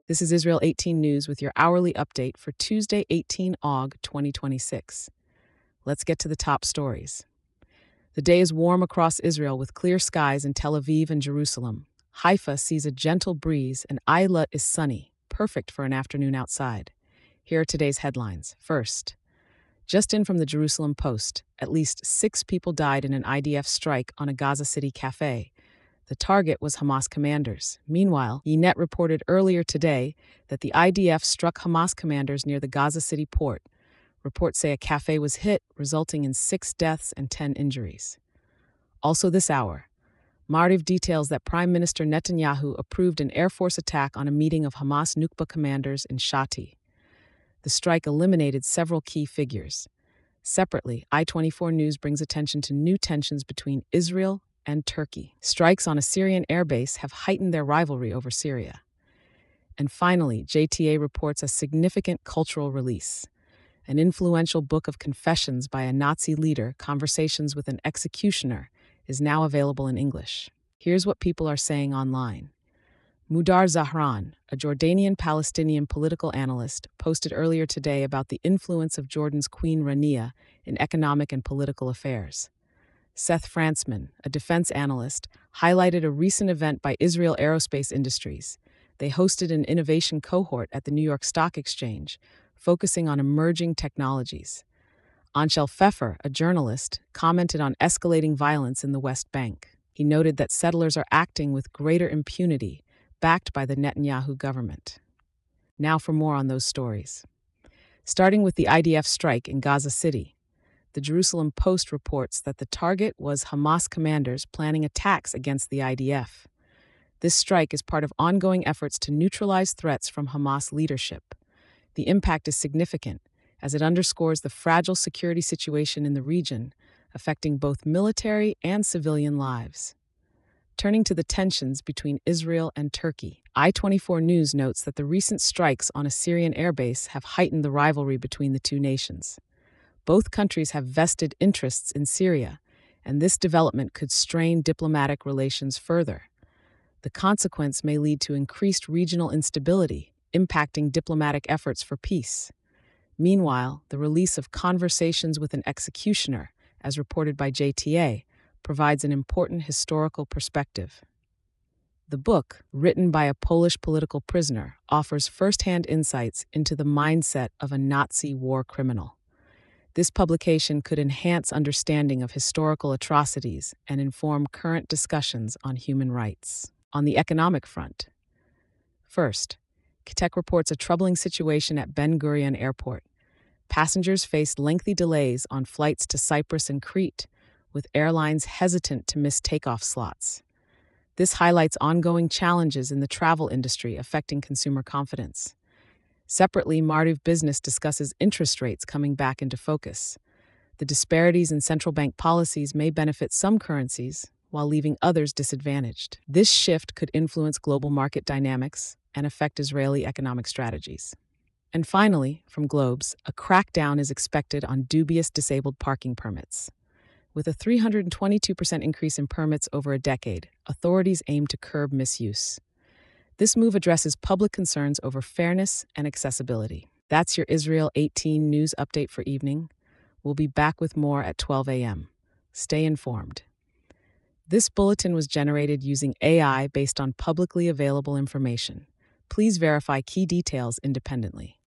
This is Israel 18 News with your hourly update for Tuesday, 18 Aug 2026. Let's get to the top stories. The day is warm across Israel with clear skies in Tel Aviv and Jerusalem. Haifa sees a gentle breeze and Eilat is sunny, perfect for an afternoon outside. Here are today's headlines. First, just in from the Jerusalem Post, at least 6 people died in an IDF strike on a Gaza City cafe. The target was Hamas commanders. Meanwhile, Ynet reported earlier today that the IDF struck Hamas commanders near the Gaza City port. Reports say a cafe was hit, resulting in 6 deaths and 10 injuries. Also this hour, Maariv details that Prime Minister Netanyahu approved an Air Force attack on a meeting of Hamas Nukba commanders in Shati. The strike eliminated several key figures. Separately, I-24 News brings attention to new tensions between Israel and Turkey. Strikes on a Syrian airbase have heightened their rivalry over Syria. And finally, JTA reports a significant cultural release. An influential book of confessions by a Nazi leader, Conversations with an Executioner, is now available in English. Here's what people are saying online. Mudar Zahran, a Jordanian-Palestinian political analyst, posted earlier today about the influence of Jordan's Queen Rania in economic and political affairs. Seth Frantzman, a defense analyst, highlighted a recent event by Israel Aerospace Industries. They hosted an innovation cohort at the New York Stock Exchange, focusing on emerging technologies. Anshel Pfeffer, a journalist, commented on escalating violence in the West Bank. He noted that settlers are acting with greater impunity, backed by the Netanyahu government. Now for more on those stories. Starting with the IDF strike in Gaza City. The Jerusalem Post reports that the target was Hamas commanders planning attacks against the IDF. This strike is part of ongoing efforts to neutralize threats from Hamas leadership. The impact is significant, as it underscores the fragile security situation in the region, affecting both military and civilian lives. Turning to the tensions between Israel and Turkey, I-24 News notes that the recent strikes on a Syrian airbase have heightened the rivalry between the two nations. Both countries have vested interests in Syria, and this development could strain diplomatic relations further. The consequence may lead to increased regional instability, impacting diplomatic efforts for peace. Meanwhile, the release of Conversations with an Executioner, as reported by JTA, provides an important historical perspective. The book, written by a Polish political prisoner, offers first-hand insights into the mindset of a Nazi war criminal. This publication could enhance understanding of historical atrocities and inform current discussions on human rights. On the economic front, first, Kitek reports a troubling situation at Ben Gurion Airport. Passengers faced lengthy delays on flights to Cyprus and Crete, with airlines hesitant to miss takeoff slots. This highlights ongoing challenges in the travel industry affecting consumer confidence. Separately, Maariv Business discusses interest rates coming back into focus. The disparities in central bank policies may benefit some currencies, while leaving others disadvantaged. This shift could influence global market dynamics and affect Israeli economic strategies. And finally, from Globes, a crackdown is expected on dubious disabled parking permits. With a 322% increase in permits over a decade, authorities aim to curb misuse. This move addresses public concerns over fairness and accessibility. That's your Israel 18 news update for evening. We'll be back with more at 12 a.m. Stay informed. This bulletin was generated using AI based on publicly available information. Please verify key details independently.